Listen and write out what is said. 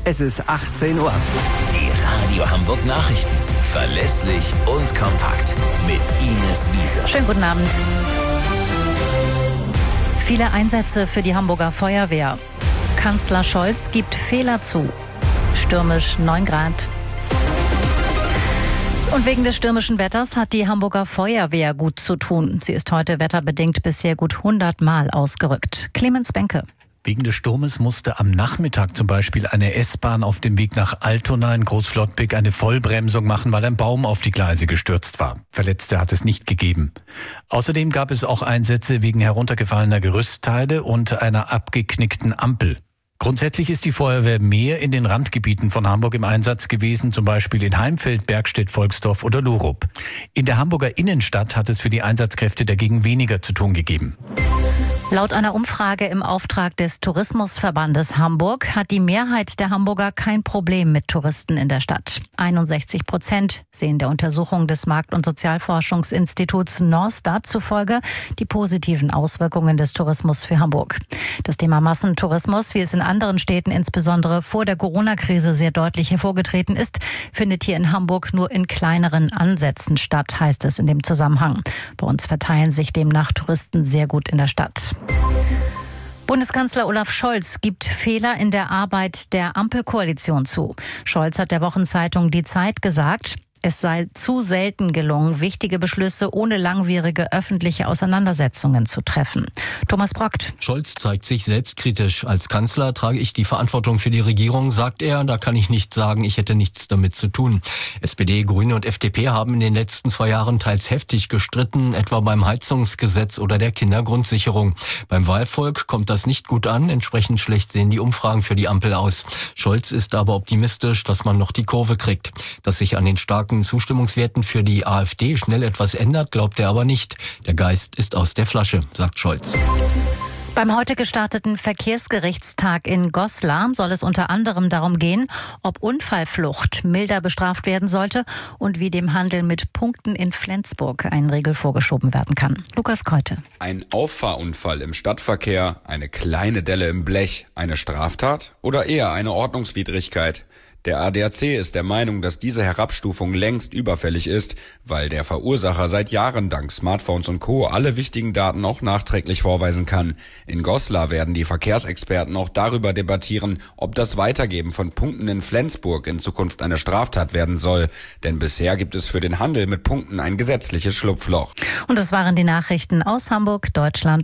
Es ist 18 Uhr. Die Radio Hamburg Nachrichten. Verlässlich und kompakt. Mit Ines Wiese. Schönen guten Abend. Viele Einsätze für die Hamburger Feuerwehr. Kanzler Scholz gibt Fehler zu. Stürmisch 9 Grad. Und wegen des stürmischen Wetters hat die Hamburger Feuerwehr gut zu tun. Sie ist heute wetterbedingt bisher gut 100 Mal ausgerückt. Clemens Benke. Wegen des Sturmes musste am Nachmittag zum Beispiel eine S-Bahn auf dem Weg nach Altona in Großflottbek eine Vollbremsung machen, weil ein Baum auf die Gleise gestürzt war. Verletzte hat es nicht gegeben. Außerdem gab es auch Einsätze wegen heruntergefallener Gerüstteile und einer abgeknickten Ampel. Grundsätzlich ist die Feuerwehr mehr in den Randgebieten von Hamburg im Einsatz gewesen, zum Beispiel in Heimfeld, Bergstedt, Volksdorf oder Lurup. In der Hamburger Innenstadt hat es für die Einsatzkräfte dagegen weniger zu tun gegeben. Laut einer Umfrage im Auftrag des Tourismusverbandes Hamburg hat die Mehrheit der Hamburger kein Problem mit Touristen in der Stadt. 61% sehen der Untersuchung des Markt- und Sozialforschungsinstituts Norstat zufolge die positiven Auswirkungen des Tourismus für Hamburg. Das Thema Massentourismus, wie es in anderen Städten insbesondere vor der Corona-Krise sehr deutlich hervorgetreten ist, findet hier in Hamburg nur in kleineren Ansätzen statt, heißt es in dem Zusammenhang. Bei uns verteilen sich demnach Touristen sehr gut in der Stadt. Bundeskanzler Olaf Scholz gibt Fehler in der Arbeit der Ampelkoalition zu. Scholz hat der Wochenzeitung Die Zeit gesagt, es sei zu selten gelungen, wichtige Beschlüsse ohne langwierige öffentliche Auseinandersetzungen zu treffen. Thomas Brockt. Scholz zeigt sich selbstkritisch. Als Kanzler trage ich die Verantwortung für die Regierung, sagt er. Da kann ich nicht sagen, ich hätte nichts damit zu tun. SPD, Grüne und FDP haben in den letzten 2 Jahren teils heftig gestritten, etwa beim Heizungsgesetz oder der Kindergrundsicherung. Beim Wahlvolk kommt das nicht gut an. Entsprechend schlecht sehen die Umfragen für die Ampel aus. Scholz ist aber optimistisch, dass man noch die Kurve kriegt. Dass sich an den starken Zustimmungswerten für die AfD schnell etwas ändert, glaubt er aber nicht. Der Geist ist aus der Flasche, sagt Scholz. Beim heute gestarteten Verkehrsgerichtstag in Goslar soll es unter anderem darum gehen, ob Unfallflucht milder bestraft werden sollte und wie dem Handel mit Punkten in Flensburg ein Riegel vorgeschoben werden kann. Lukas Keute. Ein Auffahrunfall im Stadtverkehr, eine kleine Delle im Blech, eine Straftat oder eher eine Ordnungswidrigkeit? Der ADAC ist der Meinung, dass diese Herabstufung längst überfällig ist, weil der Verursacher seit Jahren dank Smartphones und Co. alle wichtigen Daten auch nachträglich vorweisen kann. In Goslar werden die Verkehrsexperten auch darüber debattieren, ob das Weitergeben von Punkten in Flensburg in Zukunft eine Straftat werden soll. Denn bisher gibt es für den Handel mit Punkten ein gesetzliches Schlupfloch. Und das waren die Nachrichten aus Hamburg, Deutschland